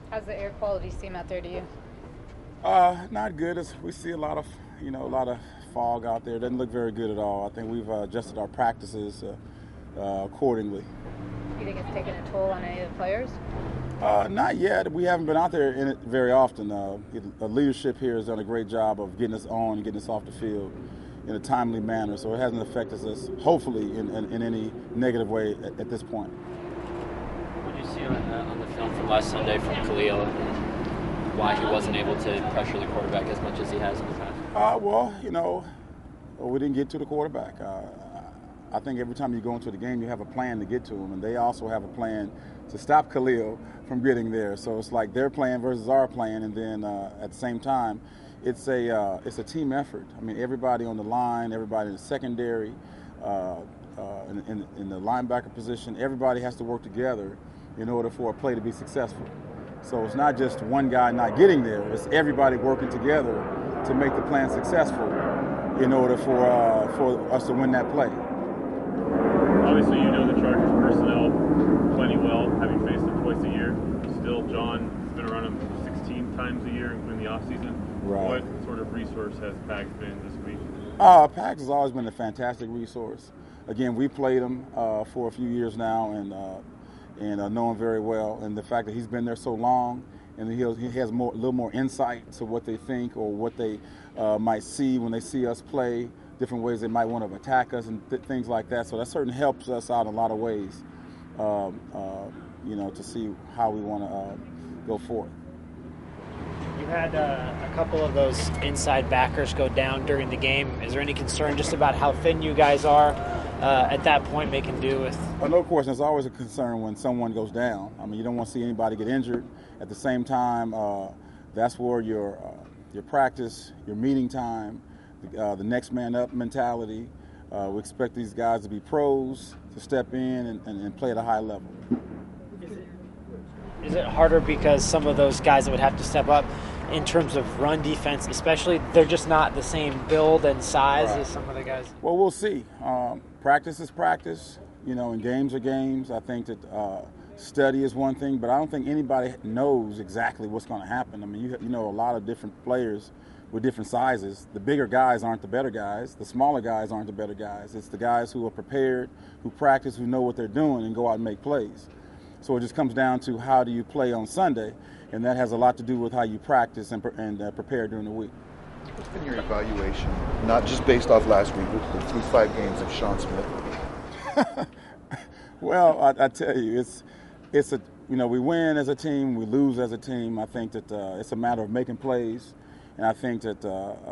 How's the air quality seem out there to you? Not good. We see a lot of fog out there. It doesn't look very good at all. I think we've adjusted our practices accordingly. You think it's taken a toll on any of the players? Not yet. We haven't been out there in it very often. The leadership here has done a great job of getting us on and getting us off the field in a timely manner, so it hasn't affected us, hopefully, in any negative way at this point. What did you see on the film from last Sunday from Khalil and why he wasn't able to pressure the quarterback as much as he has in the past? We didn't get to the quarterback. I think every time you go into the game, you have a plan to get to him, and they also have a plan to stop Khalil from getting there. So it's like their plan versus our plan, and then at the same time, it's a team effort. I mean, everybody on the line, everybody in the secondary, in the linebacker position, everybody has to work together in order for a play to be successful. So it's not just one guy not getting there; it's everybody working together to make the plan successful in order for us to win that play. Obviously, you know the Chargers personnel plenty well, having faced them twice a year. Still, John has been around them 16 times a year, including the offseason. Right. What sort of resource has Pags been this week? Pags has always been a fantastic resource. Again, we played him for a few years now and know him very well. And the fact that he's been there so long and he has a little more insight to what they think or what they might see when they see us play, different ways they might want to attack us and things like that. So that certainly helps us out in a lot of ways, to see how we want to go forward. You had a couple of those inside backers go down during the game. Is there any concern just about how thin you guys are at that point making do with? Well, no question. There's always a concern when someone goes down. I mean, you don't want to see anybody get injured. At the same time, that's where your practice, your meeting time, the next man up mentality. We expect these guys to be pros, to step in and play at a high level. Is it harder because some of those guys that would have to step up in terms of run defense, especially, they're just not the same build and size as some of the guys? Well, we'll see. Practice is practice, and games are games. I think that study is one thing, but I don't think anybody knows exactly what's going to happen. I mean, you know a lot of different players with different sizes. The bigger guys aren't the better guys. The smaller guys aren't the better guys. It's the guys who are prepared, who practice, who know what they're doing and go out and make plays. So it just comes down to how do you play on Sunday, and that has a lot to do with how you practice and prepare during the week. What's been your evaluation, not just based off last week, but through 5 games of Sean Smith? Well, I tell you, we win as a team, we lose as a team. I think that it's a matter of making plays, and I think that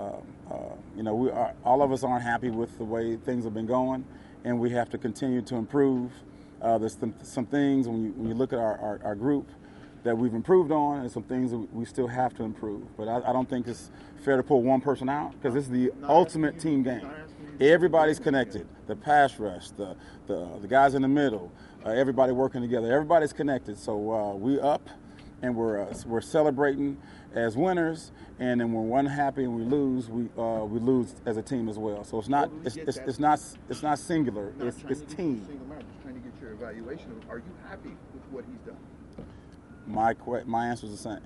all of us aren't happy with the way things have been going, and we have to continue to improve. There's some things when you look at our group that we've improved on, and some things that we still have to improve. But I don't think it's fair to pull one person out because this is the ultimate team game. Everybody's connected. The pass rush, the guys in the middle, everybody working together. Everybody's connected. So we up, and we're celebrating as winners. And then when we're unhappy and we lose, we lose as a team as well. So it's not singular. It's team. Your evaluation of, are you happy with what he's done? My answer is the same.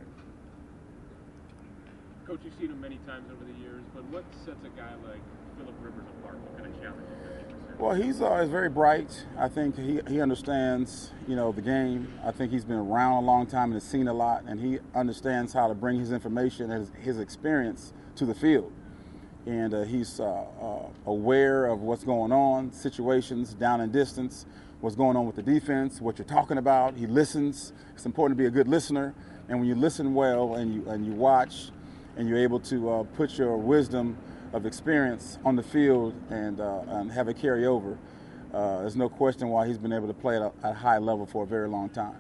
Coach, you've seen him many times over the years, but what sets a guy like Philip Rivers apart? What kind of challenge is that? Well, he's very bright. I think he understands, the game. I think he's been around a long time and has seen a lot, and he understands how to bring his information and his experience to the field. And he's aware of what's going on, situations, down and distance, what's going on with the defense, what you're talking about. He listens. It's important to be a good listener. And when you listen well and you watch and you're able to put your wisdom of experience on the field and have it carry over, there's no question why he's been able to play at a high level for a very long time.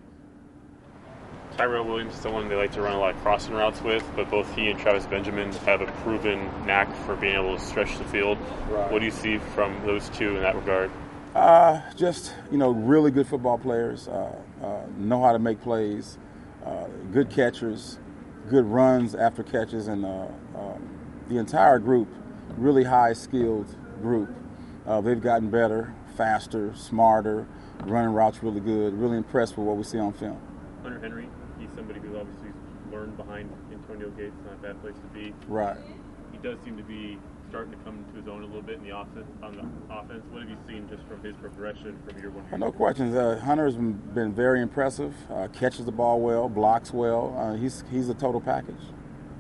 Tyrell Williams is someone they like to run a lot of crossing routes with, but both he and Travis Benjamin have a proven knack for being able to stretch the field. Right. What do you see from those two in that regard? Really good football players, know how to make plays, good catchers, good runs after catches, and the entire group, really high-skilled group. They've gotten better, faster, smarter, running routes really good. Really impressed with what we see on film. Hunter Henry, he's somebody who's obviously learned behind Antonio Gates, not a bad place to be. Right. He does seem to be starting to come to his own a little bit in the offense. What have you seen just from his progression from year one? No questions. Hunter's been very impressive. Catches the ball well, blocks well. He's a total package.